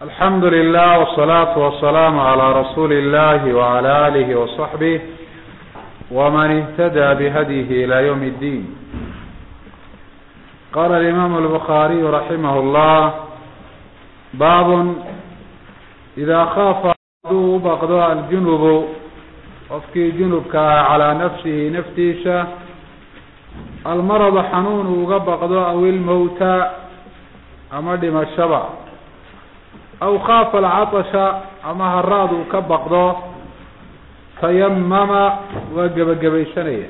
الحمد لله والصلاة والسلام على رسول الله وعلى آله وصحبه ومن اهتدى بهديه إلى يوم الدين. قال الإمام البخاري رحمه الله: باب إذا خاف بغضاء الجنب qofkii junubka calaa nafsihi naftiisa almarada xanuun uga baqdo aw ilmowta ama dhimashaba aw khaafa alcatasha ama haraad uu ka baqdo tayamama waa gebagabaysanaya.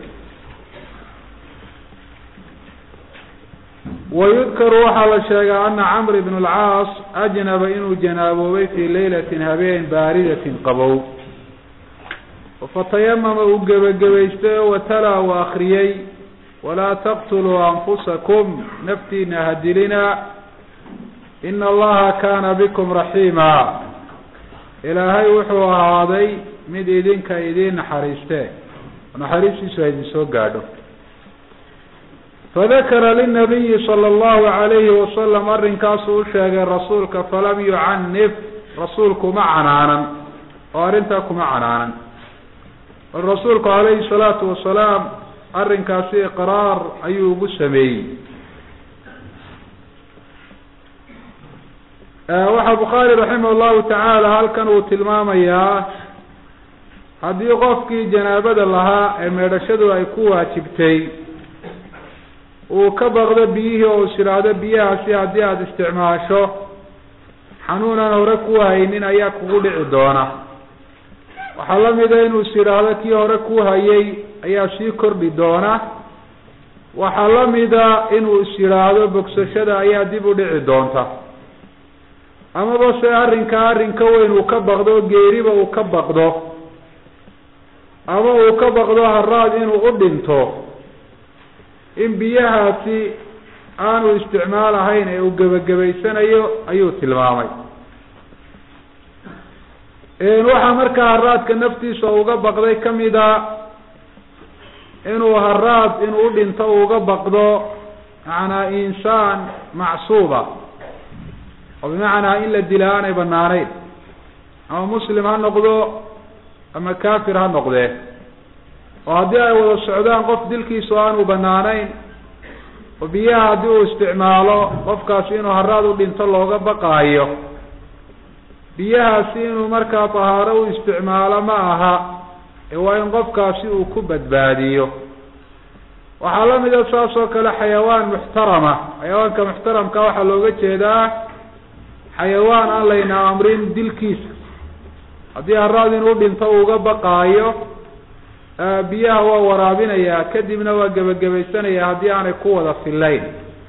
wayudkaru waxaa la sheegaa ana camr ibn alcaas ajnaba inuu janaaboobay fii laylatin habeen baaridatin qabow, fatayamama uu gebagabaystay oo watalaa uu akriyey: walaa taqtuluu anfusakum, naftiina hadilina, ina allaha kaana bikum raxiima, ilaahay wuxuu ahaaday mid idinka idiin naxariiste, naxariistiisu ha idin soo gaadho. fadakara linabiyi sala allahu calayhi wasalam, arrinkaasuu u sheegay rasuulka, falam yucanif, rasuulku ma canaanan oo arrintaa kuma canaanan. rasuulku calayhi salaatu wasalaam arrinkaasi iqraar ayuu ugu sameeyey. waxaa bukhaari raximah llahu tacaala halkan uu tilmaamayaa haddii qofkii janaabada lahaa ee meedhashadu ay ku waajibtay uu ka baqdo biyihii oo is idhaahdo biyahaasi haddii aada isticmaasho xanuunan hore ku haynin ayaa kugu dhici doona. waxaa la mida inuu is idhaahdo kii hore ku hayay ayaa sii kordhi doona. waxaa la mida inuu is idhaahdo bogsashada ayaa dib u dhici doonta. amaba se arrin ka weyn uu ka baqdo, geeriba uu ka baqdo, ama uu ka baqdo haraad inuu u dhinto, in biyahaasi aanu isticmaal ahayn ee uu gebagabaysanayo ayuu tilmaamay. waxaa markaa haraadka naftiisa uga baqday kamida inuu haraad inuu udhinto uga baqdo macnaa insaan macsuuba, oo bimacnaa in la dila aanay banaanayn, ama muslim ha noqdo ama kafir ha noqdee, oo haddii ay wada socdaan qof dilkiisu aanu banaanayn, oo biyaha haddii uu isticmaalo qofkaasi inuu haraad udhinto looga baqaayo, biyahaasi inuu markaa tahaaro u isticmaalo ma aha, ee waa in qofkaasi uu ku badbaadiyo. waxaa la mida saas oo kale xayawaan muxtarama. xayawaanka muxtaramka waxaa looga jeedaa xayawaan aan layna amrin dilkiisa. haddii haraad inuu dhinto uga baqaayo, biyaha waa waraabinayaa, kadibna waa gebagabaysanaya haddii aanay ku wada filayn.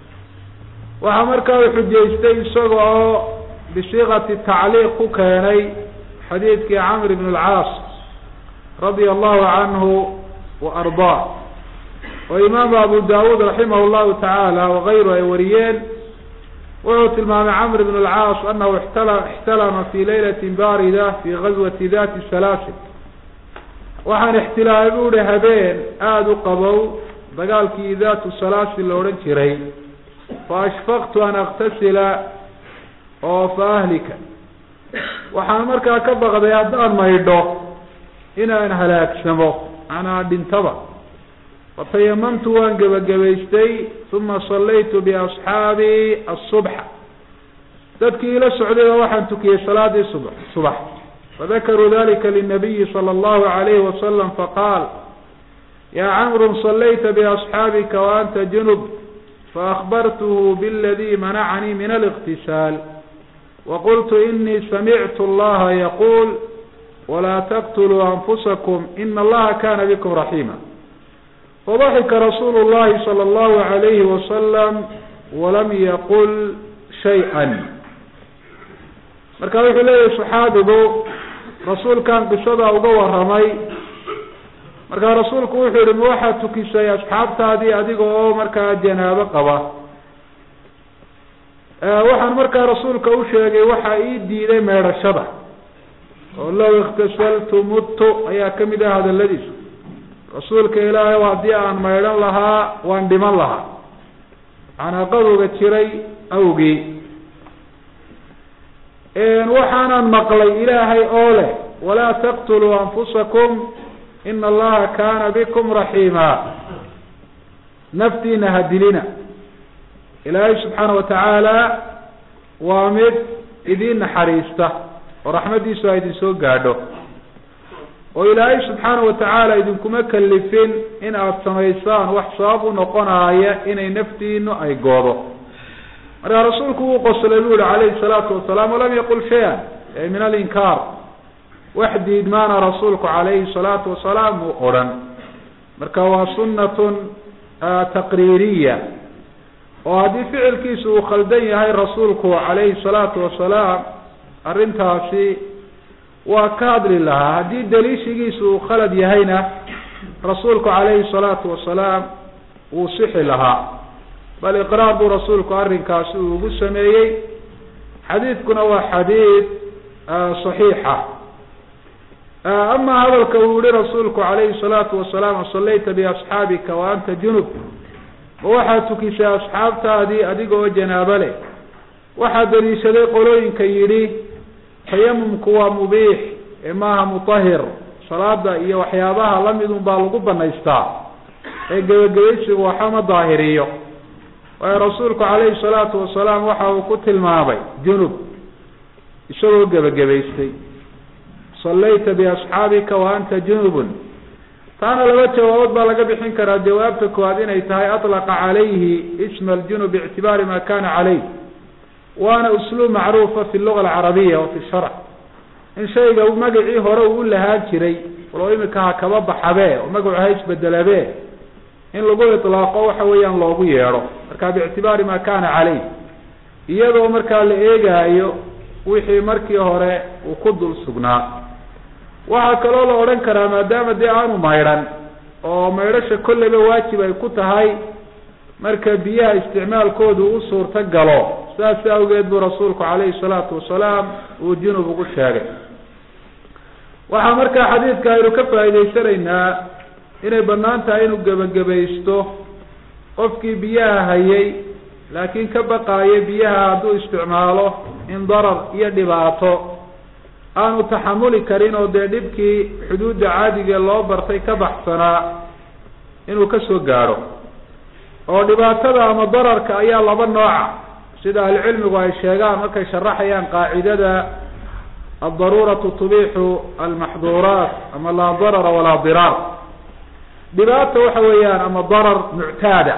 waxaa markaa u xujaystay isaga oo bisiiqati tacliiq ku keenay xadiidkii camr ibn alcaas radia allahu canhu wa ardaa, oo imaamu abu daawuud raximah llahu tacaala wakayru ay wariyeen. wuxuu tilmaamay camr ibn alcaas anahu ixtalama fi laylatin baarida fi gazwati dati salaasil. waxaan ixtilaamay bu uhi habeen aada u qabow, dagaalkii datu salaasil la odhan jiray. fa ashfaqtu an aktasila oo fa ahlika, waxaan markaa ka baqday haddaan maydho inaan halaagsamo, anaa dhintaba. fatayamamtu waan gebagabaystay, uma sallaytu biasxaabi asubxa, dadkii ila socdayba waxaan tukiyey salaadii subax. fadakaruu dalika linabiyi sala allahu alayhi wasalam faqaal: ya camru sallayta biasxaabika wa anta junub, faakbartuhu biladii manacanii min aliqtisaal, waqultu inii samictu allaha yaquul: walaa taqtuluu anfusakum, ina allaha kana bikum raxiima. fadaxika rasuulu llahi sala allahu alayhi wasalam walam yaqul shay-an. marka wuxuu leeyahay saxaabigu, rasuulkan qisada uga waramay. markaa rasuulku wuxuu yihi: ma waxaad tukisay asxaabtaadii adiga oo markaa janaabo qaba? waxaan markaa rasuulka u sheegay waxaa ii diiday meedhashada, oo low ikhtasaltu muttu ayaa kamid ah hadaladiisa. rasuulka ilaahay haddii aan maydhan lahaa waan dhiman lahaa, macnaa qadowga jiray awgii. waxaanan maqlay ilaahay oo leh walaa taqtuluu anfusakum ina allaha kaana bikum raxiima, naftiina ha dilina. ilaahay subxaana watacaala waa mid idin naxariista oo raxmadiisu ay idin soo gaadho, oo ilaahay subxaana watacaala idinkuma kalifin in aada samaysaan wax sabab u noqonaaya inay naftiinu ay goodo. markaa rasuulku wuu qoslay bu uhi calayhi salaatu wasalaam, walam yaqul shay-an min alinkaar, wax diidmaana rasuulku calayhi salaatu wasalaam uu odhan. marka waa sunnatun taqriiriya, oo haddii ficilkiisu uu khaldan yahay rasuulku calayhi salaatu wasalaam arrintaasi waa ka hadli lahaa. haddii daliishigiisu uu khalad yahayna rasuulku calayhi salaatu wasalaam wuu sixi lahaa, bal iqraar buu rasuulku arrinkaasi uu ugu sameeyey. xadiidkuna waa xadiid saxiixa. ama hadalka uu yihi rasuulku calayhi salaatu wasalaam sallayta biasxaabika wa anta junub, ma waxaad tukisay asxaabtaadii adiga oo janaabo leh. waxaa daliishaday qolooyinka yidhi tayamumku waa mubiix ee maaha mutahir, salaada iyo waxyaabaha lamidun baa lagu banaystaa ee gebagabaysigu waxa ma daahiriyo. waayo rasuulku calayhi salaatu wasalaam waxa uu ku tilmaamay junub isagoo gebagabaystay, sallayta biasxaabika wa anta junubun. taana laba jawaabood baa laga bixin karaa. jawaabta koowaad inay tahay atlaqa calayhi isma aljunub biictibaari ma kana calayh, waana usluub macruufa fi luga alcarabiya wa fi sharc, in shayga magacii hore uu lahaan jiray walo imika ha kaba baxabe oo magacu ha isbedelabe in lagu itlaaqo waxa weeyaan loogu yeedho. marka biictibaari ma kana calayh, iyadoo markaa la eegaayo wixii markii hore uu ku dul sugnaa. waxaa kaloo la odhan karaa maadaama dee aanu maydhan oo maydhasha kolleyba waajib ay ku tahay marka biyaha isticmaalkoodu u suurto galo, saas awgeed buu rasuulku calayhi salaatu wasalaam uu junub ugu sheegay. waxaa markaa xadiidka aynu ka faa'idaysanaynaa inay banaan tahay inuu gebagabaysto qofkii biyaha hayay laakiin ka baqaayay biyaha hadduu isticmaalo in darar iyo dhibaato aanu taxamuli karin oo dee dhibkii xuduudda caadiga loo bartay ka baxsanaa inuu ka soo gaadho. oo dhibaatada ama dararka ayaa laba nooca, sida ahlucilmigu ay sheegaan markay sharaxayaan qaacidada addaruuratu tubixu almaxduuraat ama laa darara walaa diraar. dhibaata waxa weeyaan ama darar muctaada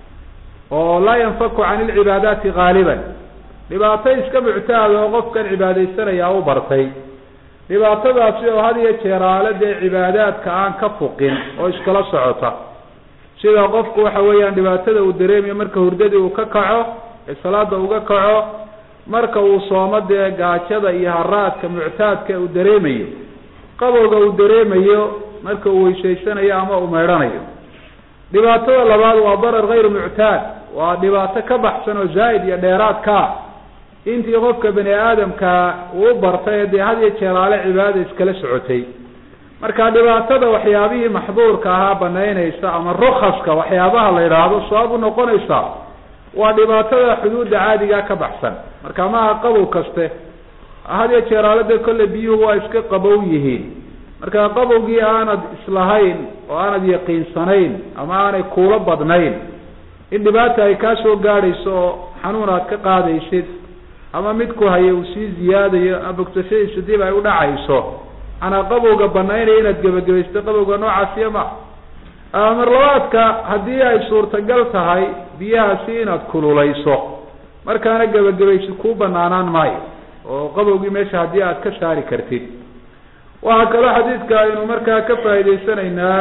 oo laa yanfaku can ilcibaadaati gaaliban, dhibaato iska muctaada oo qofkan cibaadaysanaya u bartay. dhibaatadaasi oo had iyo jeeraale dee cibaadaadka aan ka fuqin oo iskala socota, sida qofku waxa weeyaan dhibaatada uu dareemayo marka hurdadii uu ka kaco ee salaada uga kaco, marka uu soomo dee gaajada iyo haraadka muctaadka uu dareemayo, qabowga uu dareemayo marka uu weysaysanayo ama uu meydhanayo. dhibaatada labaad waa darar gayru muctaad, waa dhibaato ka baxsan oo zaa'id iyo dheeraadka intii qofka bani aadamka uu bartay dee had iyo jeeraale cibaadada iskala socotay. marka dhibaatada waxyaabihii maxduurka ahaa banaynaysa ama rukaska waxyaabaha la yidhaahdo sabab u noqonaysa waa dhibaatada xuduudda caadiga ka baxsan. marka maaha qabow kaste, had iyo jeeraale dee kolle biyuhu waa iska qabow yihiin. marka qabowgii aanad islahayn oo aanad yaqiinsanayn ama aanay kuula badnayn in dhibaata ay kaa soo gaadhayso oo xanuun aad ka qaadaysid ama midku haye uu sii ziyaadayo ama bogsashadiisu dib ay u dhacayso, anaa qabowga banaynaya inaad gebagabaysto qabowga noocaasiya ma. mar labaadka haddii ay suurtagal tahay biyahaasi inaad kululayso markaana gebagabaysi kuu banaanaan maayo oo qabowgii meesha haddii aad ka saari kartid. waxaa kaloo xadiidka aynu markaa ka faa'idaysanaynaa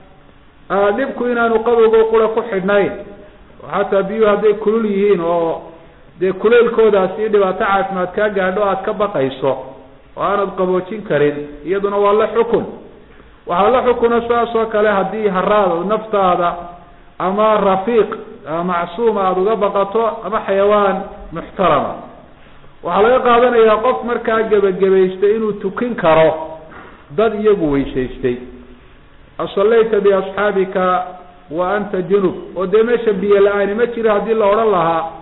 dhibku inaanu qabowga qura ku xidhnayn, oo xataa biyuhu hadday kulul yihiin oo dee kuleylkoodaasi dhibaato caafimaad kaa gaadho aad ka baqayso oo aanad qaboojin karin, iyaduna waa la xukun. waxaa la xukuna saas oo kale haddii haraad naftaada ama rafiiq macsuuma aada uga baqato ama xayawaan muxtarama. waxaa laga qaadanayaa qof markaa gebagabaystay inuu tukin karo dad iyagu weysaystay. asallayta biasxaabika wa anta junub, oo dee meesha biyo la-aani ma jiro haddii la odhan lahaa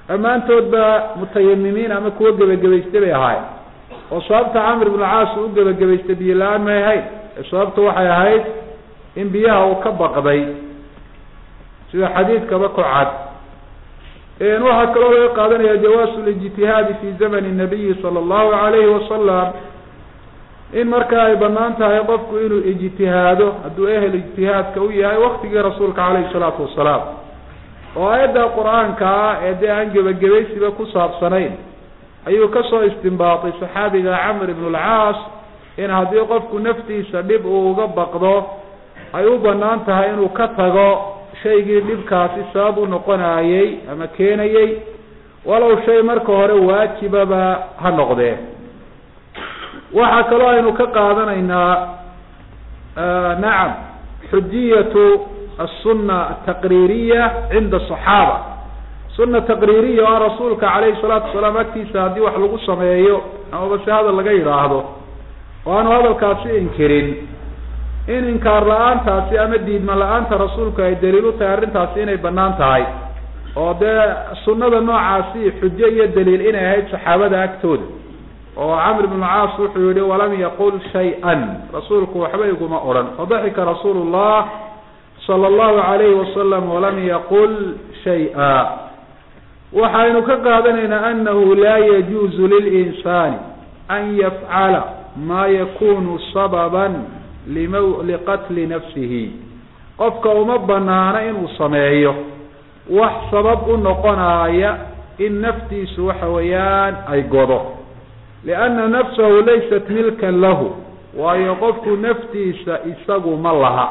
dhammaantood baa mutayamimiin ama kuwa gebagabaystay bay ahaayeen oo sababta camr ibn alcaas uu gebagabaystay biyo la-aan may ahayd sababta waxay ahayd in biyaha uu ka baqday sida xadiidkaba ku cad waxaa kaloo laga qaadanaya jawaasu lijtihaadi fi zamani nabiyi sala allahu alayhi wasalam in markaa ay banaan tahay qofku inuu ijtihaado hadduu ehel ijtihaadka u yahay waktigii rasuulka calayhi salaatu wasalaam oo aayadda qur-aanka ah ee dee aan gebagabaysiba ku saabsanayn ayuu kasoo istimbaatay saxaabiga camr ibn alcaas in haddii qofku naftiisa dhib uu uga baqdo ay u banaan tahay inuu ka tago shaygii dhibkaasi sabab u noqonayey ama keenayey walow shay marka hore waajibaba ha noqdee waxaa kaloo aynu ka qaadanaynaa nacam xujiyatu الsuna الtaqriiriya cinda الصaxaaba suna taqriiriya oo rasuulka calayhi الsalaatu wasalaam agtiisa haddii wax lagu sameeyo amaba si hadal laga yidhaahdo oo aanu hadalkaasi inkirin in inkaar la-aantaasi ama diidma la-aanta rasuulku ay daliil u tahay arrintaasi inay banaan tahay oo dee sunada noocaasi xujo iyo daliil inay ahayd saxaabada agtooda oo camr ibn alcaas wuxuu yihi walam yaqul shay-an rasuulku waxba iguma odhan fadaxika rasuulu llah sala allahu alayhi wasalam walam yaqul shay-a waxaynu ka qaadanaynaa anahu laa yajuuzu lilinsaani an yafcala ma yakunu sababan liqatli nafsihi qofka uma banaana inuu sameeyo wax sabab u noqonaya in naftiisu waxa weeyaan ay godo lianna nafsahu laysat milkan lahu waayo qofku naftiisa isagu ma laha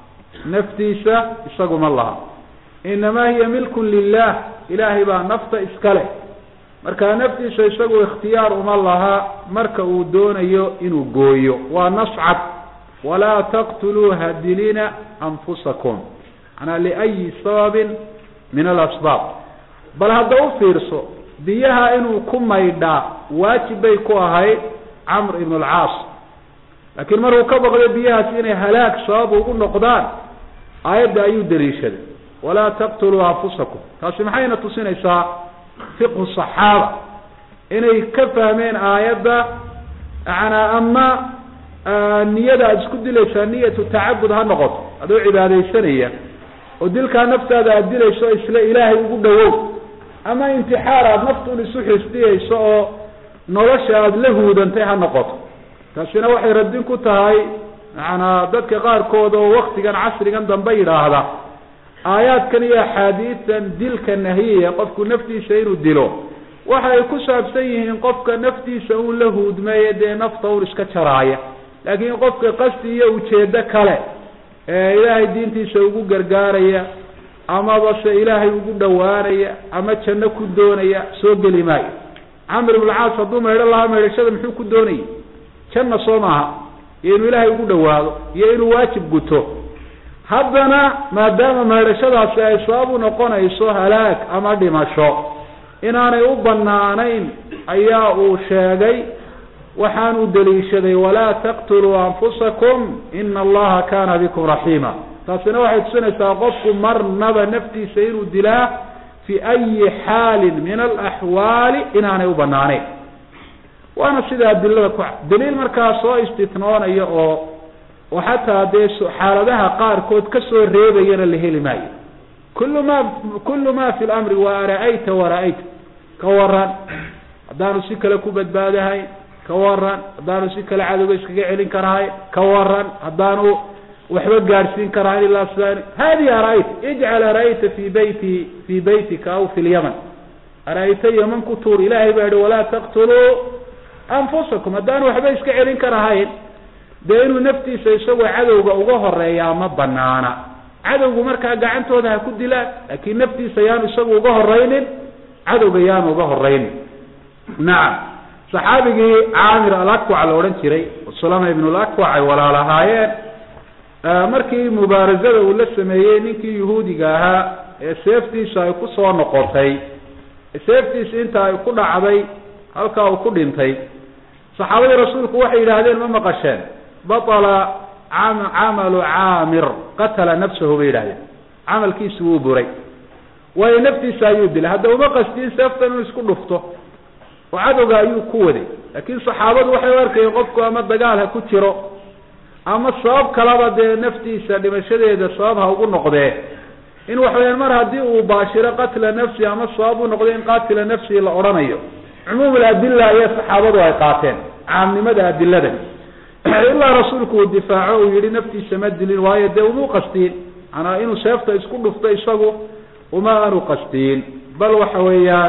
inamaa hiya milkun lilah ilaahay baa nafta iska leh markaa naftiisa isagu ikhtiyaar uma laha marka uu doonayo inuu gooyo waa nascad walaa taqtuluu hadilina anfusakum manaa liayi sababin min alasbaab bal hadda u fiirso biyaha inuu ku maydhaa waajib bay ku ahayd camr ibn alcaas laakiin markuu ka baqdo biyahaasi inay halaag sabab ugu noqdaan aayadda ayuu daliishaday walaa taqtuluu anfusakum taasi maxayna tusinaysaa fiqhu صaxaaba inay ka fahmeen aayadda manaa ama niyada aada isku dilaysaa niyatu tacabud ha noqoto adoo cibaadaysanaya oo dilkaa naftaada aada dilayso isla ilaahay ugu dhawow ama intixaar aada naftun isu xisdiyayso oo nolosha aada la huudantay ha noqoto taasina waxay radin ku tahay macanaa dadka qaarkood oo waktigan casrigan dambe yidhaahda aayaadkan iyo axaadiistan dilka nahiyaya qofku naftiisa inuu dilo waxa ay ku saabsan yihiin qofka naftiisa un la huudmeeye dee nafta un iska jaraaya laakiin qofka qasdi iyo ujeedo kale ee ilaahay diintiisa ugu gargaaraya amaba se ilaahay ugu dhawaanaya ama janno ku doonaya soo geli maayo camr ibn alcaas hadduu maydho lahaa maydhashada muxuu ku doonayay janna soo maaha iyo inuu ilaahay ugu dhawaado iyo inuu waajib guto haddana maadaama maydhashadaasi ay sabab u noqonayso halaag ama dhimasho inaanay u banaanayn ayaa uu sheegay waxaan u daliishaday walaa taqtuluu anfusakum ina allaha kana bikum raxiima taasina waxay tusinaysaa qofku marnaba naftiisa inuu dilaa fi ayi xaalin min alaxwaali inaanay u banaanayn waana sida adilada ku daliil markaa soo istitnoonaya oo xataa dee xaaladaha qaarkood kasoo reebayana la heli maayo kullu ma fi lamri wa ara'ayta wara'ayta ka waran haddaanu si kale ku badbaadahayn ka waran haddaanu si kale cadowga iskaga celin karahayn ka waran haddaanu waxba gaadhsiin karahayn ilaa sidan hadi ara'ayta ijcal ara'ayta fi baytika aw fi lyaman ara'ayta yaman ku tuur ilahay baa yihi walaa taqtuluu anfusakum haddaanu waxba iska celin karahayn dee inuu naftiisa isagoo cadowga uga horeeyaa ma banaana cadowgu markaa gacantooda ha ku dilaan laakiin naftiisa yaanu isagu uga horeynin cadowga yaanu uga horeynin nacam saxaabigii caamir alakwac la odhan jiray salama ibn alakwac ay walaalahaayeen markii mubaarazada uu la sameeyey ninkii yahuudiga ahaa ee seeftiisa ay ku soo noqotay seeftiisa inta ay ku dhacday halkaa uu ku dhintay saxaabadii rasuulku waxay yidhaahdeen ma maqasheen batala camalu caamir qatala nafsahu bay yidhahdeen camalkiisi wuu buray waayo naftiisa ayuu dilay. hadda uma qastiin seeftan inuu isku dhufto oo cadowga ayuu ku waday, laakiin saxaabadu waxay u arkayeen qofku ama dagaal ha ku jiro ama sabab kalaba dee naftiisa dhimashadeeda sabab ha ugu noqdee, in waxa weyaan mar haddii uu baashiro qatla nafsi ama sabab u noqdo in qaatila nafsi la odhanayo, cumuum aladilla ayaa saxaabadu ay qaateen, caamnimada adilada, ilaa rasuulku uu difaaco uu yihi naftiisa ma dilin, waayo dee umuu qastiin, manaa inuu seefta isku dhufto isagu uma aanu qastiin, bal waxa weeyaan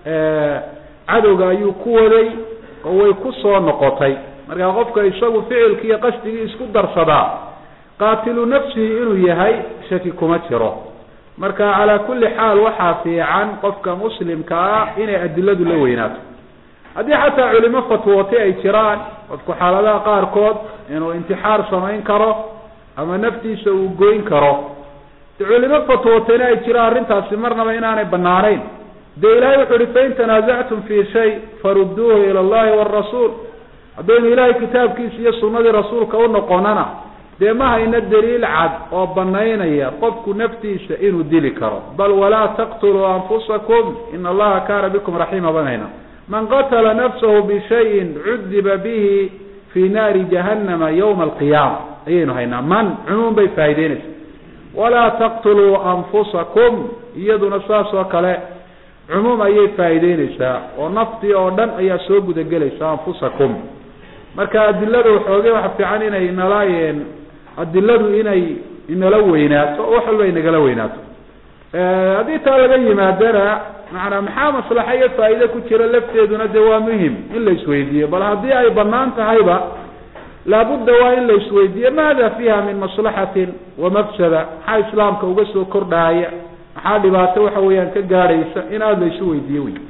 cadowga ayuu ku waday oo way ku soo noqotay. markaa qofka isagu ficilkii iyo qasdigii isku darsadaa qaatilu nafsihi inuu yahay shaki kuma jiro. marka calaa kulli xaal waxaa fiican qofka muslimka ah inay adiladu la weynaato. haddii xataa culimo fatwootay ay jiraan qofku xaaladaha qaarkood inuu intixaar samayn karo ama naftiisa uu goyn karo, culimo fatwootayna ay jiraan arrintaasi marnaba inaanay banaanayn, dee ilahay wuxu uhi fain tanaasactum fi shay farudduuhu ila allahi wاrasuul. haddaynu ilahay kitaabkiisa iyo sunadii rasuulka u noqonana dee ma hayna daliil cad oo banaynaya qofku naftiisa inuu dili karo. bal walaa taqtuluu anfusakum ina allaha kaana bikum raxiima banayna. man qatala nafsahu bishayin cudiba bihi fi naari jahannama ywma alqiyaama ayaynu haynaa. man cumuum bay faa'ideynaysa. walaa taqtuluu anfusakum iyaduna saas oo kale cumuum ayay faa'ideynaysaa oo naftii oo dhan ayaa soo gudagelaysa anfusakum. marka adiladu waxoogay waxa fiican inay nalaayeen adiladu inay inala weynaato oo wax walba inagala weynaato. haddii taa laga yimaadana macnaa maxaa maslaxa iyo faa'iide ku jira lafteeduna dee waa muhim in la isweydiiyo. bal haddii ay banaan tahayba laabudda waa in la isweydiiyo maada fiiha min maslaxatin wa mafsada, maxaa islaamka uga soo kordhaaya, maxaa dhibaato waxa weeyaan ka gaadhaysa in aada la isu weydiiyo wey.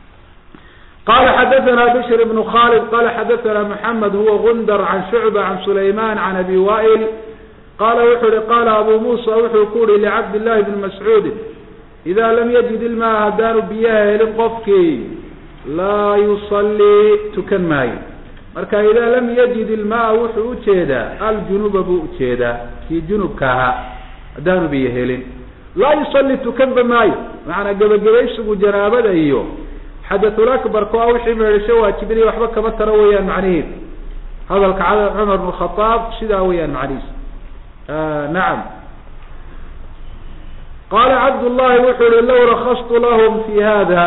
qala xadathana bishr ibn khalid qala xadathana muxamed huwa gundar can shucba can sulayman can abi wa'il qala wuxu uhi qala abu musa wuxuu ku uhi licabd llahi bni mascuudi ida lam yajid ilmaa haddaanu biyaha helin qofkii laa yusalii tukan maayo. marka ida lam yajid ilmaa wuxuu ujeedaa aljunuba buu ujeedaa kii junubka ahaa haddaanu biyo helin, laa yusalli tukanba maayo. macanaa gebagabaysigu janaabada iyo xadathulakbar ko wixii meedhasho waajibinaya waxba kama taro weeyaan macnihiis. hadalka cumar bn khaaab sidaa weeyaan macnihiis. nacam. qala cabdullahi wuxuu uhi law rakastu lahum fi hada.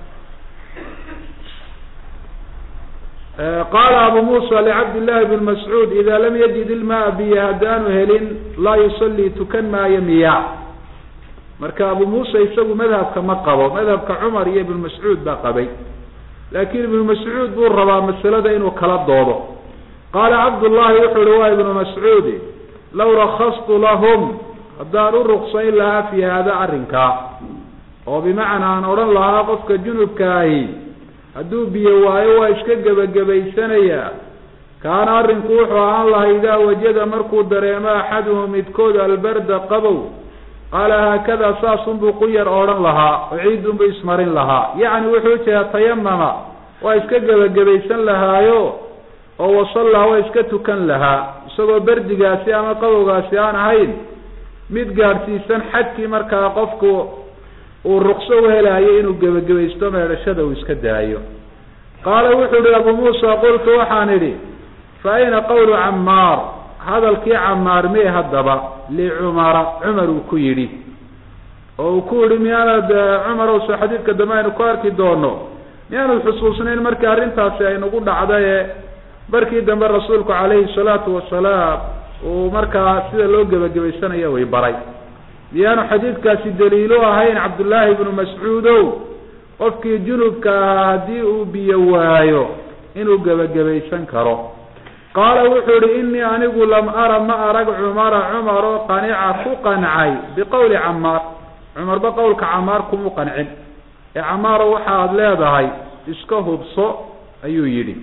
qala abu musa licabd llahi bn mascuud ida lam yajid ilmaa biyo haddaanu helin laa yusalii tukan maayo miya. marka abu musa isagu madhabka ma qabo, madhabka cumar iyo ibn mascuud baa qabay, laakin ibnu mascuud buu rabaa masalada inuu kala doodo. qala cabdullahi wuxu uhi waa ibnu mascuudi law rakastu lahum haddaan u ruksayn lahaa fi hada arrinkaa, oo bimacnaa aan odhan lahaa qofka junubkaahi hadduu biyo waayo waa iska gebagabaysanaya, kaana arrinku wuxuu ahaan lahaa idaa wajada markuu dareemo axaduhu midkood albarda qabow, qaala haakada saasun buu ku yar odhan lahaa oo ciidun buu ismarin lahaa. yacni wuxuu jeeda tayamama waa iska gebagabaysan lahaayo oo wasallaa waa iska tukan lahaa isagoo berdigaasi ama qabowgaasi aan ahayn mid gaadhsiisan xadkii markaa qofku uu rukso uhelaayo inuu gebagabaysto meedhashada uu iska daayo. qaala wuxuu ihi abu muusa qultu waxaan idhi fa ayna qawlu camaar, hadalkii camaar mee haddaba licumara cumar uu ku yidhi oo uu ku yihi miyaanad cumar ow soo xadiidka dambe aynu ku arki doono miyaanad xusuusnayn markii arrintaasi aynagu dhacdaye markii dambe rasuulku calayhi salaatu wasalaam uu markaa sida loo gebagabaysanayo way baray. miyaanu xadiidkaasi daliilo ahayn cabdullaahi ibnu mascuudow qofkii junubka ahaa haddii uu biyo waayo inuu gebagabaysan karo. qaala wuxuu ihi inii anigu lam ara ma arag cumara cumar oo qanica ku qancay biqowli camaar, cumarba qowlka camaar kumu qancin ee camaaro waxaad leedahay iska hubso ayuu yidhi.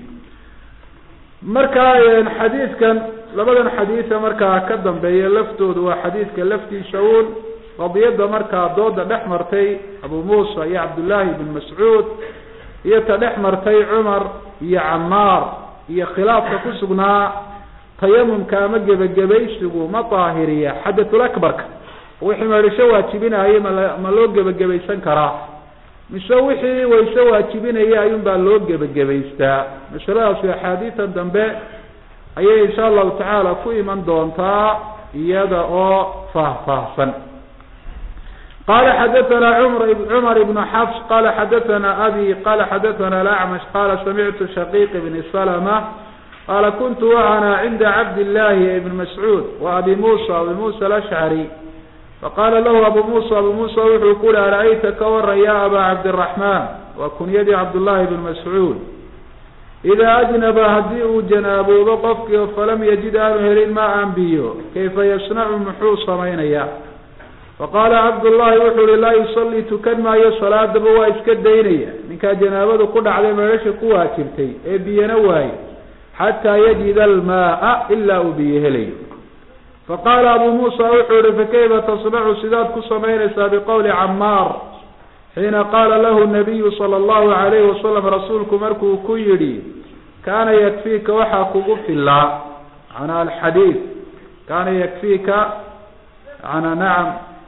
markaa xadiidkan labadan xadiida markaa ka dambeeya laftoodu waa xadiidka laftiisa uun qadiyada markaa dooda dhex martay abu muusa iyo cabdullaahi ibn mascuud iyo ta dhex martay cumar iyo camaar iyo khilaafka ku sugnaa tayamumka ama gebagabaysigu ma daahiriya xadathulakbarka wixii meedhasho waajibinayay ma loo gebagabaysan karaa mise wixii wayse waajibinaya ayuun baa loo gebagabaystaa masaladaasi axaadiidan dambe ayay insha allahu tacaala ku iman doontaa iyada oo faahfaahsan. qala xadathana cumar ibn xafs qala xadathana abi qala xadathana alacmash qala samictu shaqiq ibn salama qala kuntu ana cinda cabdillahi ibn mascuud wa abi musa alashcari faqala lahu abu musa wuxuu ku yihi ara'ayta ka waran ya aba cabdiraxman wa kunyadii cabdullahi ibn mascuud idaa ajnaba haddii uu janaaboobo qofkii falam yajid aanu helin ma aan biyo kayfa yasnacu muxuu samaynaya faqaala cabdullahi wuxuu uhi laa yusallii tukan maayo salaadaba waa iska daynaya ninkaa janaabadu ku dhacday meesha ku waajibtay ee biyana waaye xataa yajida almaaa ilaa uu biyo helayo. faqaala abu muusa wuxuu ihi fakayfa tasnacu sidaad ku samaynaysaa biqowli camaar xiina qaala lahu nabiyu sala allahu alayhi wasalam rasuulku markuu ku yidhi kaana yakfiika waxaa kugu filaa macnaa alxadiid kaana yakfiika macnaa nacam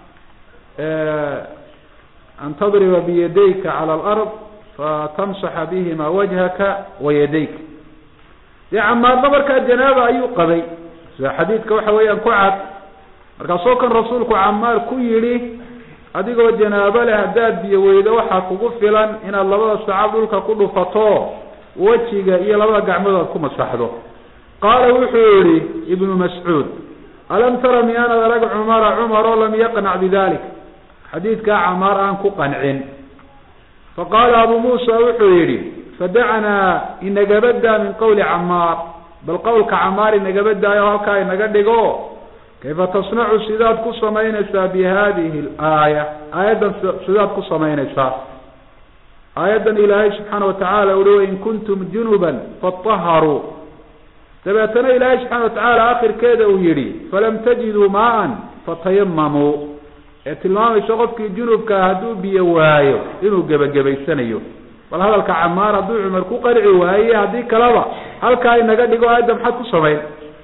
an tadriba biyadayka cala alard fatamsaxa bihima wajhaka wayadayka dee camaarna markaa janaaba ayuu qabay sida xadiidka waxa weeyaan ku cad markaasoo kan rasuulku camaar ku yidhi adigoo janaabo leh haddaad biyo weydo waxaa kugu filan inaad labada sacab dhulka ku dhufato wejiga iyo labada gacmood aad ku masaxdo. qaala wuxuu yihi ibnu mascuud alam tara miyaanad arag cumar oo lam yaqnac bidalik xadiidkaa camaar aan ku qancin. faqaala abu muusa wuxuu yihi fadacnaa inagabadaa min qowli camaar bal qowlka camaar inagabadaayo halkaa inaga dhigo kayfa tasnacu sidaad ku samaynaysaa bihadihi alaaya aayaddan sidaad ku samaynaysaa aayaddan ilaahay subxaana watacaala uhi wain kuntum junuban faطaharuu dabeetana ilaahay subxaana watacaala akhirkeeda uu yihi falam tajiduu maaan fatayamamuu ee tilmaamaysa qofkii junubkaa hadduu biyo waayo inuu gebagabaysanayo. bal hadalka camaar hadduu cumar ku qarci waaye haddii kaleba halkaa inaga dhigo aayadda maxaad ku samayn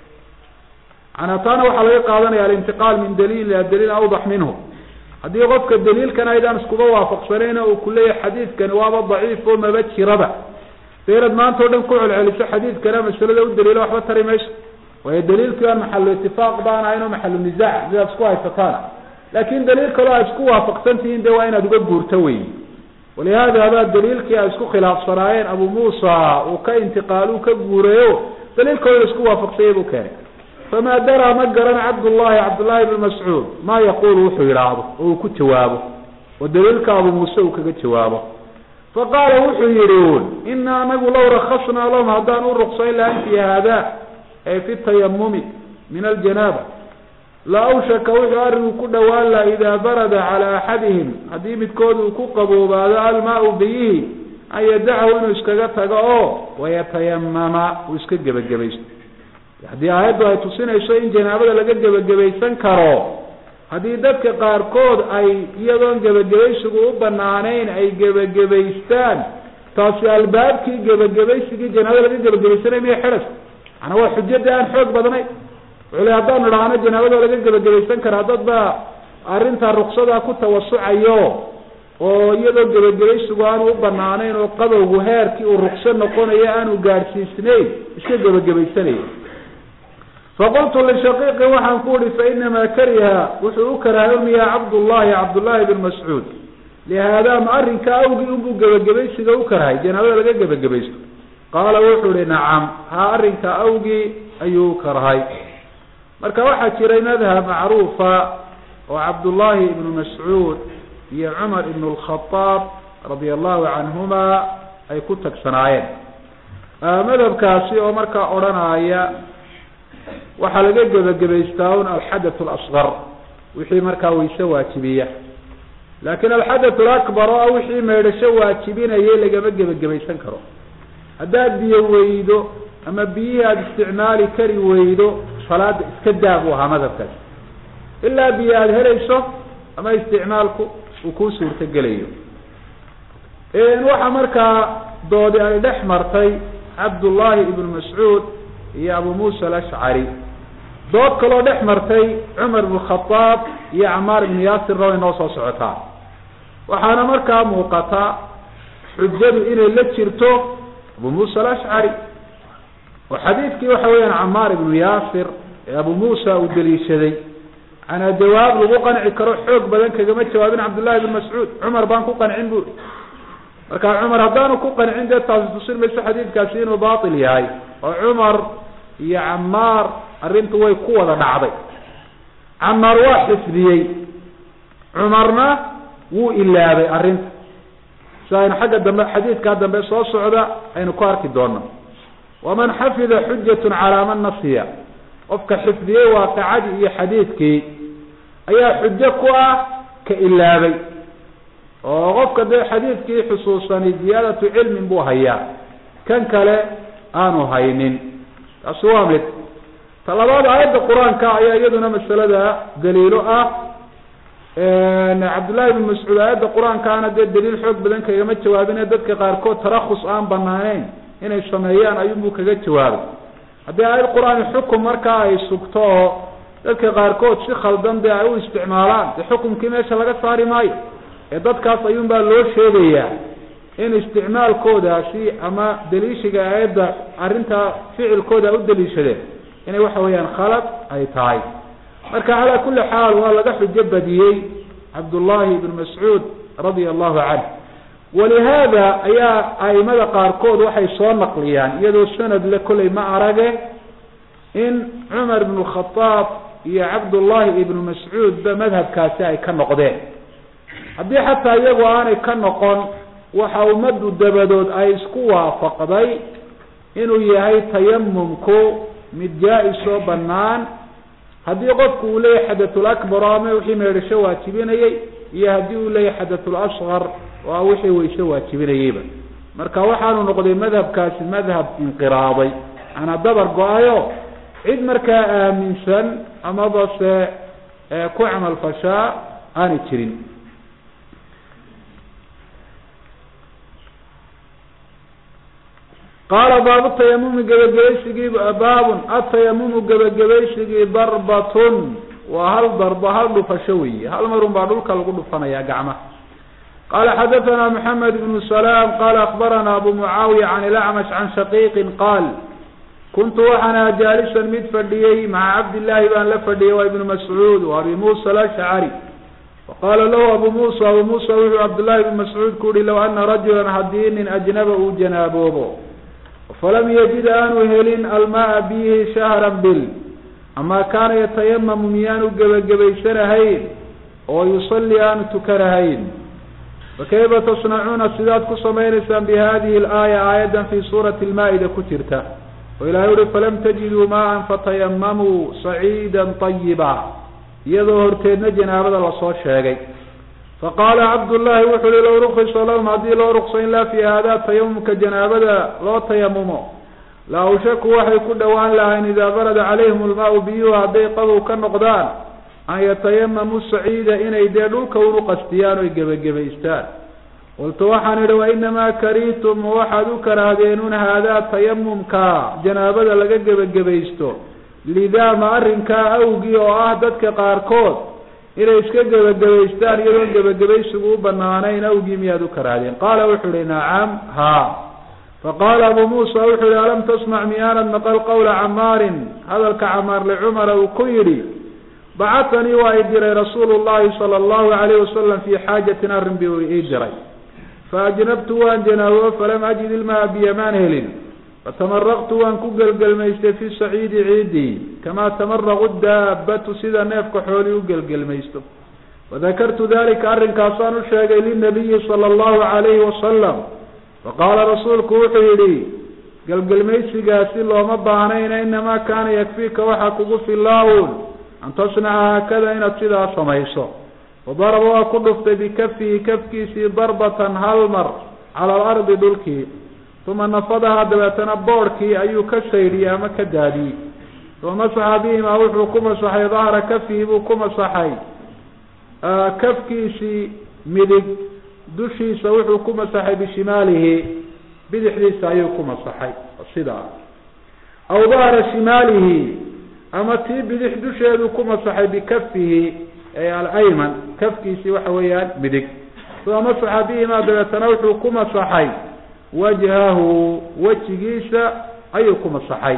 manaa taana waxaa laga qaadanaya alintiqaal min daliil ila daliil awdax minhu haddii qofka daliilkan aydaan iskuga waafaqsanayna uu kuleeyahay xadiidkani waaba daciif oo maba jiraba dee inaad maanta o dhan ku celceliso xadiidkana masalada u daliilo waxba tari mayso waayo daliilkii aan maxalu itifaaq baan ahayn oo maxalu nisaac sidaad isku haysataan laakin daliil kaloo aad isku waafaqsan tihiin de waa inaad uga guurto wey. walihada baa daliilkii ay isku khilaafsanaayeen abu muusa uu ka intiqaal uu ka guureeyo daliilkooda isku waafaqsanyay buu keenay. famaa daraa ma garan cabdullahi ibn mascuud maa yaqulu wuxuu yidhaahdo oo uu ku jawaabo oo daliilka abu muuse uu kaga jawaabo. faqaala wuxuu yihi ina anagu law rakasnaa lahum haddaan u ruqsayn lahan fi hada ay fi tayamumi min aljanaaba la awshaka wuxuu arinku ku dhowaan laha idaa barada calaa axadihim haddii midkood uu ku qaboobaado almaau biyihi an yadacahu inuu iskaga tago oo wayatayamama uu iska gebagabaysto. haddii aayaddu ay tusinayso in janaabada laga gebagabaysan karo haddii dadka qaarkood ay iyadoon gebagabaysigu u banaanayn ay gebagabaystaan taasi albaabkii gebagabaysigii janaabada laga gebagabaysanay miya xidhas manaa waa xujada aan xoog badnay wuxuu haddaan idhaahno janaabada laga gebagabaysan karaa dad baa arrintaa ruksadaa ku tawasucayo oo iyadoo gebagabaysigu aanu u banaanayn oo qabowgu heerkii uu rukso noqonayo aanu gaadhsiisnayn iska gebagabaysanayo. faqultu lishaqiiqi waxaan ku uhi fainamaa kariha wuxuu u karaahamiyaa cabdullahi ibn mascuud lihaada ma arrinka awgii unbuu gebagabaysiga u karahay janaabada laga gebagabaysto. qaala wuxuu ihi nacam haa arrinka awgii ayuu u karahay. marka waxaa jiray madhab macruufa oo cabdullahi ibnu mascuud iyo cumar ibn اlkhadaab radia allahu canhuma ay ku tagsanaayeen madhabkaasi oo markaa odhanaya waxaa laga gebagabaystaa un alxadath اlasgar wixii markaa wayse waajibiya laakin alxadath alakbar oo wixii meedhasho waajibinayay lagama gebagabaysan karo. haddaad biyo weydo ama biyihii aada isticmaali kari weydo salaada iska daa buu ahaa madhabkaasi ilaa biyo aada helayso ama isticmaalku uu kuu suurtagelayo. waxaa markaa doodi ay dhex martay cabdullahi ibn mascuud iyo abu muusa alashcari dood kaloo dhex martay cumar ibn khadaab iyo Camaar ibn Yaasir way noo soo socotaa waxaana markaa muuqata xujadu inay la jirto Abu Musa al-Ash'ari wa xadiidkii waxa weeyaan Camaar ibn Yaasir ee Abu Musa uu daliishaday ana jawaab lagu qanci karo xoog badan kagama jawaabin Abdullah ibn Mas'ud Umar baan ku qancin buu marka Umar hadaan ku qancin de taas tusinaysa xadiidkaasi inuu baatil yahay oo Umar iyo Camaar arintu way ku wada dhacday Camaar waa xifdiyay Umarna wuu ilaabay arinta saan xagga dambe xadiidka dambe soo socda aynu ku arki doono waman xafida hujjatun ala man nasiya qofka xifdiyay waaqicadi iyo xadiidkii ayaa xujjo ku ah ka ilaabay oo qofka de xadiidkii xusuusani ziyadatu cilmi buu hayaa kan kale aanu haynin aswaamid talabaad ayada quraanka ayaa iyaduna masalada daliilo ah Abdullah ibn Mas'ud ayada quraanka ana daliil xoog badan kaga jawaabin dadka qaar kood tarakhus aan banaanayn inay sameeyaan ayuu kaga jawaabay hadii ay quraan xukum marka ay sugto dadka qaar kood si khaldan ay u isticmaalaan xukumkii meesha laga saari maayo dadkaas ayuun baa loo sheegayaa in isticmaalkoodaasi ama daliishiga ayada arinta ficilkooda u daliishadeen inay waxa weeyaan khalad ay tahay marka ala kulli xaal waa laga xujo badiyay Abdullah ibn Mas'ud radiyallahu anhu ولهذا ayaa aimada qaar kood waxay soo naqliyaan iyadoo sanad la kulay ma arage in Umar ibn Khattab iyo Abdullah ibn Mas'ud ba madhabkaasi ay ka noqdeen hadii xataa iyagu aanay ka noqon waxa ummadu dabadood ay isku waafaqday inuu yahay tayammumku mid jaa'iso banaan hadii qofku uu leeyahay hadathul akbar ama wixii meesha waajibinayay iyo hadii uu leeyahay hadathul asghar waa wixii weysho waajibinayayba marka waxaanu noqday madhabkaasi madhab inqiraaday ana dabar go'ayo cid marka aaminsan ama base ku amal fasha aan jirin قال باب التيمم جبجبيسي باب التيمم جبجبيسي ضربة وهل ضربة هل فشوي هل مرون بعدك الغد فنيا جعمة قال حدثنا محمد بن سلام قال أخبرنا أبو معاوية عن الأعمش عن شقيق قال كنت وأنا جالسا متفديه مع عبد الله بن لفديه وابن مسعود وأبي موسى الأشعري وقال له أبو موسى وعبد الله بن مسعود كوري لو أن رجلا هدين أجنبه جنابه فلم يجد أن هلين الماء به شهرا بل أما كان يتيمم ميان جبيسرهين ويصلي أن تكرهين فكيف تصنعون السيدات كصمينسا بهذه الآية آية في سورة المائدة كترتا وإلى يقول فلم تجدوا ماء فتيمموا صعيدا طيبا يظهر تيدنا جنابة الأصوات شاقي فقال عبد الله وحل لو رخص لهم هذه لو رخص إلا في هذا تيمم كجنابة لا تيمموا لا أشك وحي كل وان لها إذا برد عليهم الماء بيوها بيقضوا كالنقدان أن يتيمموا السعيدة إن يدلوك ورقستيان ويقبستان قلت وحن لو إنما كريتم وحدوا كرهدينون هذا تيمم كجنابة لقبستو لذا ما أرنك أوقي وآهدتك قاركوت إلى إسكا جبجبيستان يلون جبجبيسقوا بنانين أو جيميادو كرادين قال وحولي نعم ها فقال أبو موسى وحولي ألم تسمع ميانا نقل قول عمار هذا الكعمار لعمر وكيري بعثني وإجري رسول الله صلى الله عليه وسلم في حاجة أرنبي وإجري فأجنبت وأن جناوه فلم أجد الماء بيمان هلين فتمرغت وأن كقل قلميست في السعيد عيدي كما تمرغ الدابة سيدا نفق حولي وقل قلميست وذكرت ذلك أرن كاسان الشاقي للنبي صلى الله عليه وسلم فقال رسول كوحيري قل قلميست قاسي الله مبانين إنما كان يكفيك وحق قف الله أن تصنع هكذا إن تصدى سميسو وضربوا كلفت بكفه كفكيسي ضربة هالمر على الأرض دلكي ثم نفضها دباتنا بوركي أيو كسيري أما كدادي ومسح بهما وحكم صحي ظهر كفه بكم صحي كفكيسي ملك دشي سوحكم صحي بشماله بدحديث أيوكم صحي الصدار أو ظهر شماله أما تي بدحدش أيوكم صحي بكفه alayman kafkiisii waxa weeyaan midig uma masaxa bihimaa dabeetana wuxuu ku masaxay wajhahu wejigiisa ayuu ku masaxay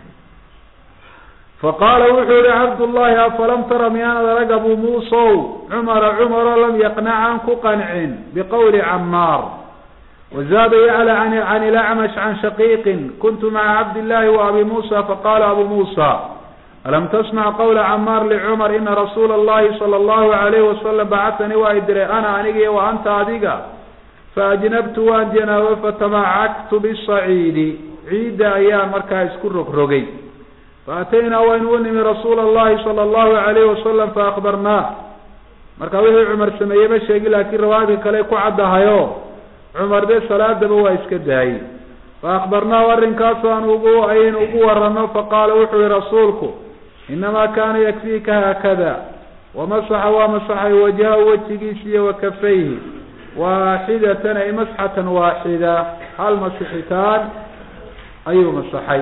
faqaala wuxuu yihi cabdullaahi afalam tara miyaanad arag abu muusow cumaro lam yaqnac aan ku qancin biqowli camaar وزاد يعلى عن الأعمش عن شقيق كنت مع عبد الله وأبي موسى فقال أبو موسى ألم تسمع قول عمار لعمر إن رسول الله صلى الله عليه وسلم بعثني وأدري أنا أنيقي وأنت أديقا فأجنبت وأنجنا فتمعكت بالصعيد عيد أيام مركز كرك رقي فأتينا وإنوني من رسول الله صلى الله عليه وسلم فأخبرناه مركز عمر سميه بشيء لكن روابك ليكو عدها يوم عمر ده صلاة دبوا إسكداي فأخبرنا ورنكاس أن أبو ورنا فقال وحي رسولكم إنما كان يكفيك هكذا ومسح وجهه وجهه وكفيه واحدة أي مسحة واحدة هل مسحتان أي مسحي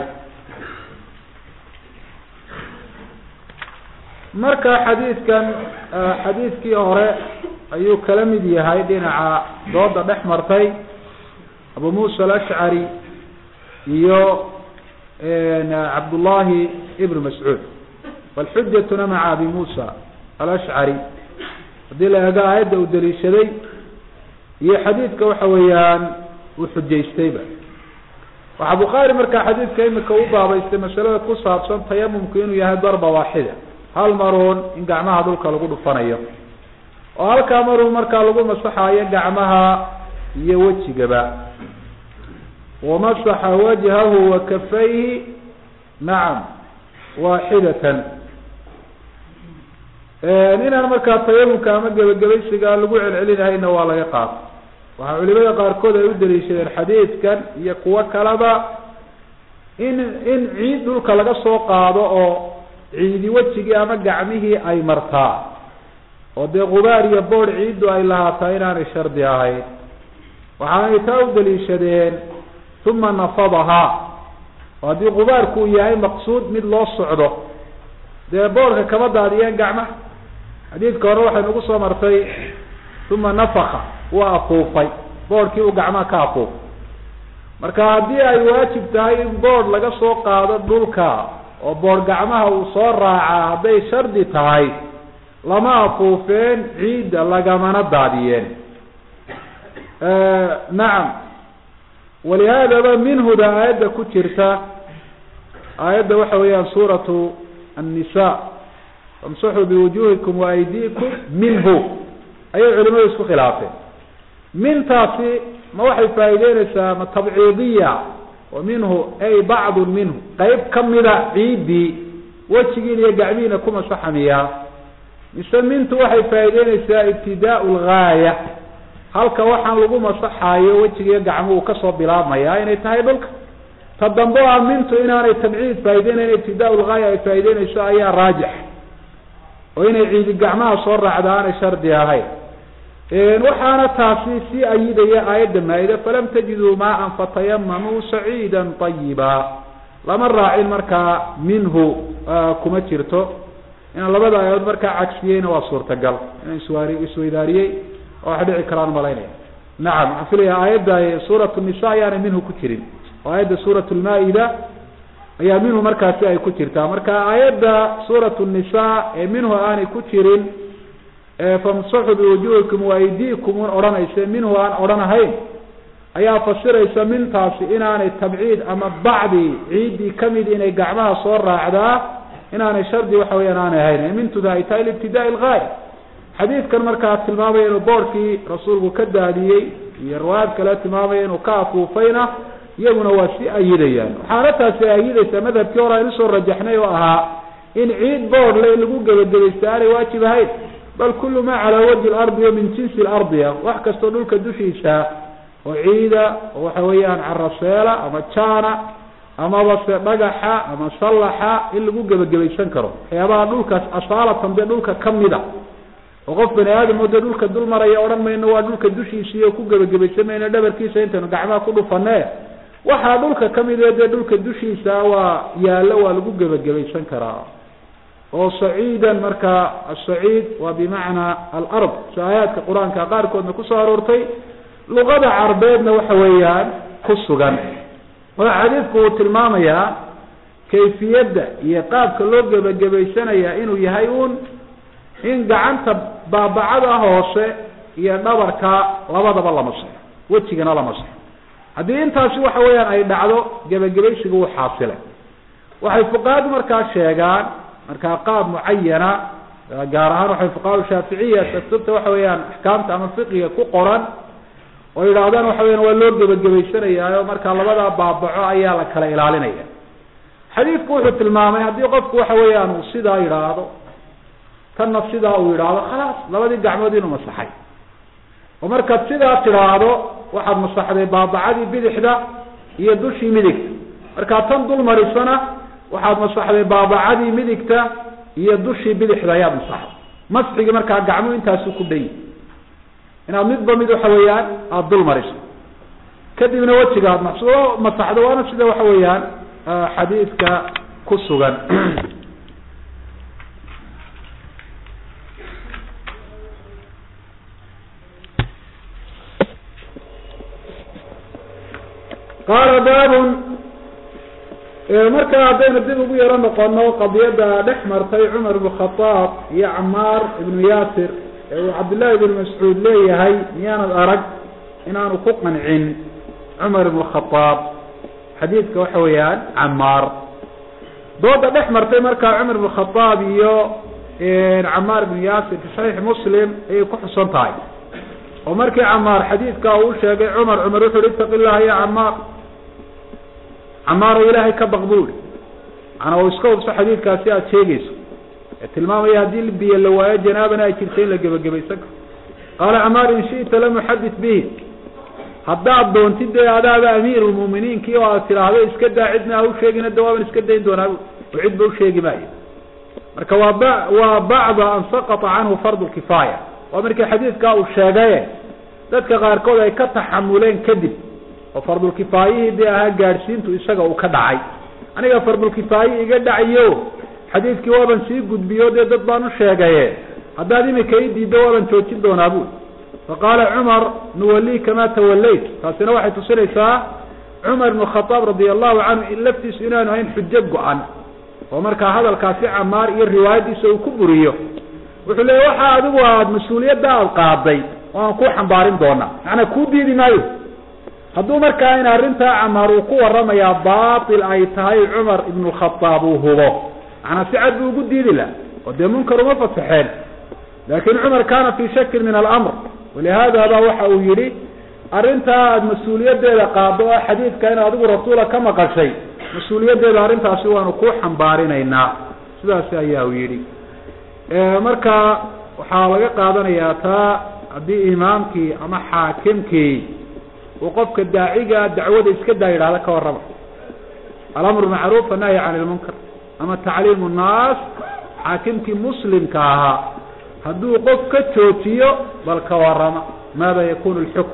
marka xadiidkii hore ayuu kala mid yahay dhinaca dooda dhex martay abu muusa alashcari iyo cabdullahi ibn mascuud walxujatuna maca abi muusa alashcari haddii la eego aayadda uu daliishaday iyo xadiidka waxa weeyaan uu xujaystayba waxaa bukhaari markaa xadiidka imika u baabaystay masalada ku saabsan tayamumku inuu yahay darba waaxida hal maruun in gacmaha dhulka lagu dhufanayo oo halkaa maruun markaa lagu masaxayo gacmaha iyo wejigaba wamasaxa wajhahu wa kafayhi nacam waaxidatan inaan markaa tayamumka ama gebagabaysiga lagu celcelinahayna waa laga qaata waxaa culimada qaarkood ay u daliishadeen xadiidkan iyo kuwo kaleba in ciid dhulka laga soo qaado oo ciidi wejigii ama gacmihii ay martaa oo dee qubaar iyo boodh ciiddu ay lahaataa inaanay shardi ahayn waxaanay taa u daliishadeen uma nafadahaa oo haddii qubaarku uu yahay maqsuud mid loo socdo dee boodhka kama daadiyeen gacmaha xadiidka hore waxay nagu soo martay uma nafaka waa afuufay boodhkii uu gacmaha ka afuufay marka haddii ay waajib tahay in boodh laga soo qaado dhulka oo boor gacmaha uu soo raacaa hadday shardi tahay lama afuufeen ciidda lagamana daadiyeen nacam walihaadaba minhuda aayadda ku jirta aayadda waxa weeyaan suuratu النساء famsaxuu biwujuhikum waaydiikum minhu ayay culimadu isku khilaafeen mintaasi ma waxay faa'iideynaysaa ma tabciidiya ومنه أي بعض منه قيب كمدا عيدي وجهين يا جعبين كما صحميا يسمينت وحي فايدين ابتداء الغاية هل كوحن لقوم صحايا وجهي يا جعمو كسر بلا ميا يعني تهيبلك تضمبوها منت إن أنا التبعيد فايدين ابتداء الغاية فايدين شيء راجح وإن عيد الجعماء صار عدان شردها هاي waxaana taasi si ayidaya aayadda maayida falam tajiduu maa'an fatayamamuu saciidan طayiba lama raacin markaa minhu kuma jirto inaan labada aayadood markaa cagsiyeyna waa suurtagal inaan isweydaariyey oo wax dhici karaan malaynaya nacam waxaan filayaa aayadda suuratu nisa ayaana minhu ku jirin oo aayadda suuratu lmaa-ida ayaa minhu markaasi ay ku jirtaa marka aayadda suuratu nisa ee minhu aanay ku jirin famsaxuu biwujuhikum waaydiikum un odhanaysa minhu aan odhanahayn ayaa fasiraysa mintaasi inaanay tabciid ama bacdi ciiddii kamid inay gacmaha soo raacdaa inaanay shardi waxa weyaan aanay ahayn mintuda ay tahay libtidaa ilgaaya xadiidkan markaa tilmaamaya inuu boorhkii rasuulku ka daadiyey iyo riwaayad kale tilmaamaya inuu ka afuufayna iyaguna waa si ayidayaan waxaana taasi ayidaysaa madhabkii hore aynu soo rajaxnay oo ahaa in ciid boodhle in lagu gebagabaysta aanay waajib ahayn bal kulu ma calaa wajhi lardi o min jinsi lardiya wax kastoo dhulka dushiisa oo ciida oo waxa weeyaan caraseela ama jaana amaba se dhagaxa ama sallaxa in lagu gebagabaysan karo waxyaabaha dhulkaas asaalatan dee dhulka kamida oo qof bani aadam oo dee dhulka dul maraya odhan mayno waa dhulka dushiisiiyo ku gebagabaysan mayno dhabarkiisa intaynu gacmaha ku dhufane waxaa dhulka kamid dee dhulka dushiisa waa yaallo waa lagu gebagabaysan karaa oo saciidan markaa asaciid waa bimacnaa alard si aayaadka qur-aanka qaarkoodna kusoo aroortay luqada carbeedna waxa weeyaan ku sugan. marka xadiidku uu tilmaamayaa kayfiyadda iyo qaabka loo gebagabaysanayaa inuu yahay in gacanta baabacada hoose iyo dhabarka labadaba la masaxo, wejigana la masaxo. haddii intaasi waxa weeyaan ay dhacdo gebagabaysigu wuu xaasilay. waxay fuqahadu markaa sheegaan markaa qaab mucayana, gaar ahaan waxay fuqahadu shaaficiya kutubta waxa weeyaan axkaamta ama fiqiga ku qoran oo yidhaahdaan waxa weeyaan waa loo gebagabaysanayaayo markaa labadaa baabaco ayaa la kala ilaalinaya. xadiidku wuxuu tilmaamay haddii qofku waxa weeyaan uu sidaa yidhaahdo tanna sidaa uu yidhaahdo khalaas labadii gacmood inuu masaxay. oo markaad sidaa tidhaahdo waxaad masaxday baabacadii bidixda iyo dushii midigta, markaad tan dul marisana waxaad masaxday baabacadii midigta iyo dushii bidixda ayaad masaxday. masxigii markaa gacmo intaasu ku dhan yihi inaad midba mid waxa weeyaan aada dul mariso kadibna wejiga aad masaxdo, waana sida waxa weeyaan xadiidka ku sugan. qaala baabun markaa haddaynu dib ugu yaro noqono qadiyadda dhex martay cumar ibnu khadaab iyo camaar ibnu yaasir ee uu cabdillahi ibnu mascuud leeyahay miyaanad arag inaanu ku qancin cumar ibnu khadaab xadiidka waxa weeyaan camaar. dooda dhex martay markaa cumar ibnu khadaab iyo camaar ibnu yaasir fi saxiix muslim ayay ku xusan tahay. oo markii camaar xadiidka uu sheegay cumar wuxuu hi ittaqi llaha ya camaar, camaar oo ilaahay ka baq buuri ana oo iska hubso xadiidkaasi aada sheegayso ee tilmaamaya haddii biyo la waayo janaabana ay jirta in la gebagabaysan karo. qaala camaar in shi'ta lam uxadith bihi, haddaad doontid dee adaaba amiiru lmu'miniinkii oo aad tidhaahdo iska daa cidna ha u sheegina de waaban iska dayn doonaa oo cidba u sheegi maayo. marka waa bacda an saqata canhu fardu lkifaaya, waa markii xadiidkaa uu sheegaye dadka qaarkood ay ka taxamuleen kadib oo fardulkifaayihii dee ahaa gaadhsiintu isaga uu ka dhacay. aniga fardulkifaayihi iga dhacayo xadiidkii waaban sii gudbiyo dee dad baan u sheegaye haddaad imika ii diiddo waaban joojin doonaa buuri. faqaala cumar nuwallii kamaa tawallayt, taasina waxay tusinaysaa cumar ibnu khadaab radia allahu canhu laftiisu inaanu hayn xujo go-an oo markaa hadalkaasi camaar iyo riwaayaddiisa uu ku buriyo. wuxuu leeya waxa adigu aada mas-uuliyadda aada qaaday oo aan kuu xambaarin doonaa, macnaa kuu diidi maayo. hadduu markaa in arrintaa camaar uu ku waramayaa baatil ay tahay cumar ibnu khadaab uu hubo, macnaa si cad buu ugu diidi laha oo dee munkar uma fasaxeen. laakin cumar kaana fii shakin min alamr, walihaada baa waxa uu yihi arrintaa aada mas-uuliyaddeeda qaado oo xadiidka in adigu rasuula ka maqashay mas-uuliyaddeeda arrintaasi waanu kuu xambaarinaynaa, sidaasi ayaa uu yidhi. marka waxaa laga qaadanayaa taa haddii imaamkii ama xaakimkii uu qofka daaciga dacwada iska daa yidhahda ka warrama alamru macruuf annahyi can ilmunkar ama tacliimu nnaas, xaakimkii muslimka ahaa hadduu qof ka joojiyo bal ka warrama maada yakunu lxukm.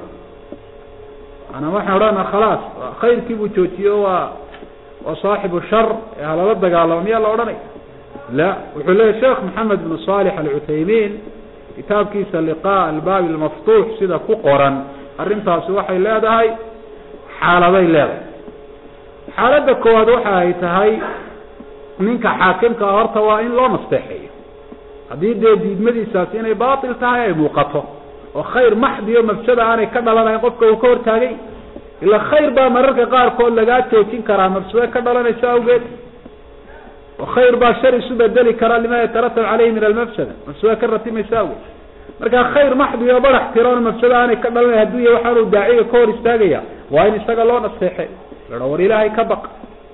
ana waxaan odhana khalaas khayrkii buu joojiyo waa saaxibu shar ee halala dagaalamo miyaa la odhanay? la, wuxuu leeyahy sheekh maxamed bnu salix alcuthaymiin kitaabkiisa liqaa albaabi almaftuux sida ku qoran arrintaasi waxay leedahay xaaladay leedahay. xaaladda koowaad waxa ay tahay ninka xaakimka horta waa in loo nasteexeeyo haddii dee diidmadiisaasi inay baatil tahay ay muuqato oo khayr maxdiyo mafsada aanay ka dhalanayn qofka uu ka hortaagay. ila khayr baa mararka qaarkood lagaa joojin karaa mafsado ka dhalanaysa awgeed, oo khayr baa shar isu bedeli karaa lima yataratab caleyhi min almafsada, mafsado ka ratimaysa awgeed. marka khayr maxdiyo barax tiran mafsado aanay ka dhalanay hadduu yahay waxaanuu daaciga ka hor istaagaya waa in isaga loo nasteexay la war ilaahay ka baq,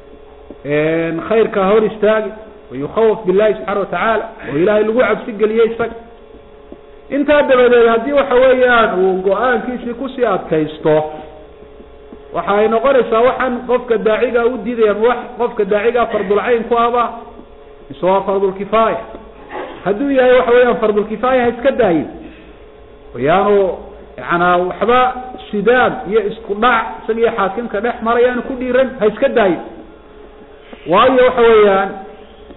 khayrka hor istaagi wayukhawaf billahi subxaana watacaala oo ilaahay lagu cabsi geliyey isaga. intaa dabadeed haddii waxa weeyaan uu go-aankiisii kusii adkaysto waxa ay noqonaysaa waxaan qofka daaciga u diidaya wax qofka daaciga fardulcayn ku aba mise waa fardulkifaaya. hadduu yahay waxa weeyaan fardulkifaaya ha iska daayin wayaanu yanaa waxba sidaam iyo isku dhac isagiyo xaakimka dhex marayaanu ku dhiiran ha iska daayin, waayo waxa weeyaan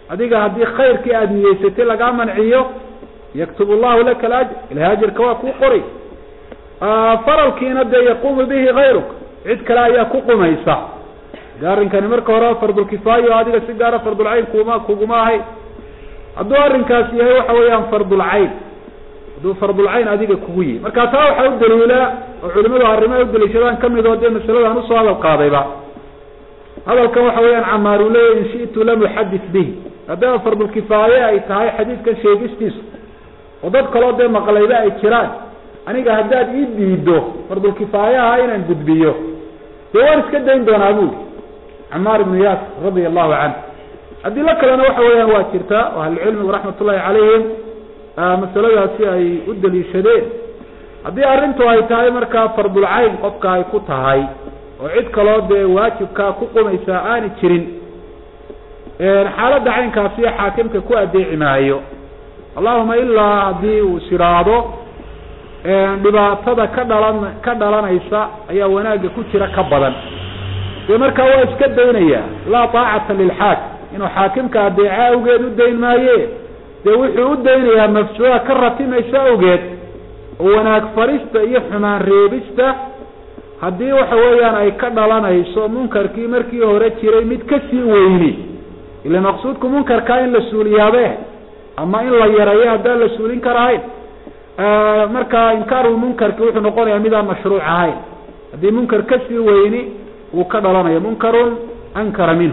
adiga haddii khayrkii aada niyeysatay lagaa manciyo yaktubu llahu laka alajr, ilahay ajirka waa kuu qoray. faralkiina dee yaquumu bihi gayruk, cid kale ayaa ku qumaysa. de arrinkani marka hore fardulkifaayo adiga si gaara fardulcayn kuguma ahayn. hadduu arrinkaasi yahay waxa weeyaan fardulcayn, hadduu fardulcayn adiga kugu yihi, marka taa waxaa u daliila oo culimadu arrimaha udaliishadaan kamid oo dee masaladan usoo hadal qaadayba. hadalkan waxa weeyaan Camaar uu leeyahay in shi'tu lam uxadith bihi, haddaba fardulkifaaye ay tahay xadiidkan sheegistiisu oo dad kaloo dee maqlayba ay jiraan, aniga haddaad ii diido fardulkifaayaha inaan gudbiyo dee waan iska dayn doonaa buuli Camaar ibn Yaasir radia allahu canhu. adilo kalena waxa weeyaan waa jirtaa oo ahlucilmigu raxmatullahi calayhim masaladaasi ay u daliishadeen. haddii arrintu ay tahay markaa fardulcayn qofka ay ku tahay oo cid kaloo dee waajibkaa ku qumaysaa aanay jirin, xaaladda caynkaasi xaakimka ku adeeci maayo. allahuma ilaa haddii uu siraado dhibaatada ka dhalanaysa ayaa wanaagga ku jira ka badan, dee markaa waa iska daynaya. laa taacata lilxaakim, inuu xaakimka adeeca awgeed u dayn maaye, dee wuxuu u daynayaa mafsuuda ka ratimaysa awgeed oo wanaag farista iyo xumaan reebista haddii waxa weeyaan ay ka dhalanayso munkarkii markii hore jiray mid kasii weyni. ila maqsuudku munkarkaa in la suuliyaabe ama in la yareeyo haddaan la suulin karahayn. marka inkaarul munkarki wuxuu noqonayaa midaan mashruuc ahayn haddii munkar kasii weyni uu ka dhalanayo, munkarun ankara minhu.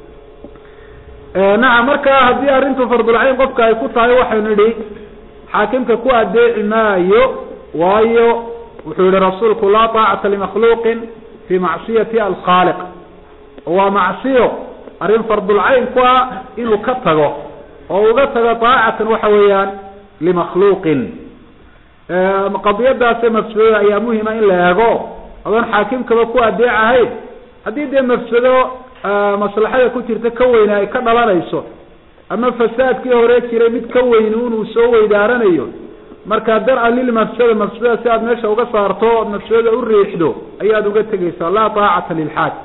nacam, marka haddii arrintu fardulcayn qofka ay ku tahay waxaynu nidhi xaakimka ku adeeci maayo, waayo wuxuu yihi rasuulku laa taacata limakhluuqin fi macsiyati alkhaaliq. waa macsiyo arrin fardulcayn ku ah inuu ka tago oo uga tago taacatan waxa weeyaan limakhluuqin. qadiyadaasi mafsudo ayaa muhima in la eego adoon xaakimkaba ku adeecahayn. haddii dee mafsudo maslaxada ku jirta ka weyne ay ka dhalanayso ama fasaadkii hore jiray mid ka weyni inuu soo weydaaranayo, marka dar-a lilmafsada, mafsada si aad meesha uga saarto ood mafsadada u riixdo ayaad uga tegaysaa. laa taacata lilxaakim.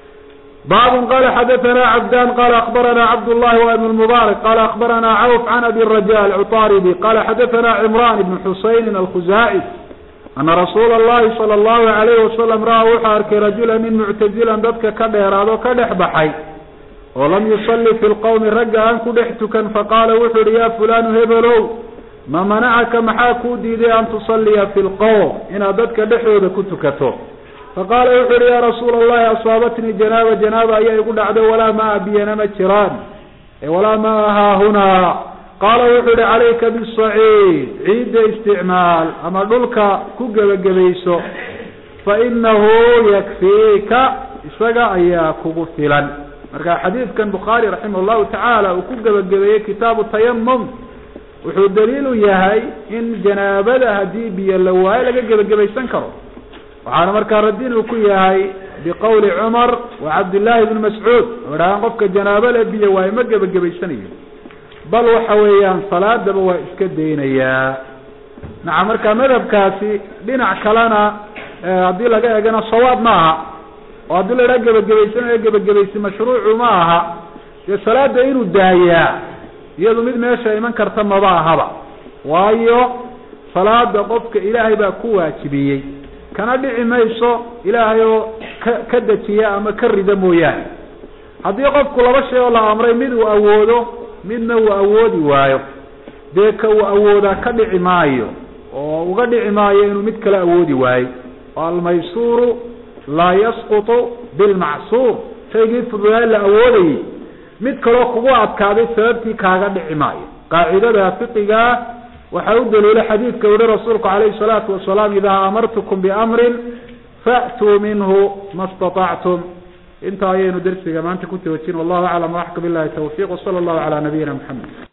baabun qala xadathana cabdan qala akbarana cabdullahi wa ibn lmubaarak qala akbarana cawf can abi raja alcutaaribi qala xadathana cimran ibn xusayn alkhuzaaci ana rasuula allahi sala allahu alayhi wasalam ra-a wuxuu arkay rajula nin muctazilan dadka ka dheeraado ka dhex baxay oo lam yusalli fi lqawmi ragga aan ku dhex tukan, faqaala wuxuu yihi ya fulanu hebelow ma manacaka maxaa kuu diiday an tusalliya fi lqowm inaad dadka dhexdooda ku tukato. faqaala wuxuu yihi ya rasuula allahi asaabatnii janaaba ayaa igu dhacday walaa maa biyana ma jiraan walaa maa haahunaa. qaala wuxuu yihi calayka bisaciid, ciidda isticmaal ama dhulka ku gebagabayso, fainahu yakfiika, isaga ayaa kugu filan. marka xadiidkan bukhaari raximah llahu tacaala uu ku gebagabeeyey kitaabu tayamum wuxuu daliilu yahay in janaabada haddii biyo la waayo laga gebagabaysan karo. waxaana markaa radin uu ku yahay biqowli cumar wa cabdillahi bni mascuud oo idhahaan qofka janaabo le biyo waayo ma gebagabaysanayo, bal waxa weeyaan salaadaba waa iska daynayaa. nacam, marka madhabkaasi dhinac kalena haddii laga eegana sawaab ma aha, oo haddii la idhaha gebagabaysanayo gebagabaysi mashruucu ma aha. dee salaada inuu daayaa iyadu mid meesha iman karta maba ahaba, waayo salaada qofka ilaahay baa ku waajibiyey, kana dhici mayso ilaahay oo ka dejiya ama ka rida mooyaane. haddii qofku laba shay oo la amray mid uu awoodo midna uu awoodi waayo, dee ka uu awoodaa ka dhici maayo oo uga dhici maayo inuu mid kale awoodi waayo. almaysuuru laa yasqutu bilmacsuur, shaygii fududaa la awoodayay mid kaloo kugu adkaaday sababtii kaaga dhici maayo. qaacidada fiqigaa waxaa u daliila xadiidka uhi rasuulku calayhi salaatu wasalaam idaa amartukum biamrin fa'tuu minhu ma statactum. intaa ayaynu dersiga maanta ku toojin. wallahu aclam, waxka billahi tawfiiq, wasala allahu calaa nabiyina maxamed.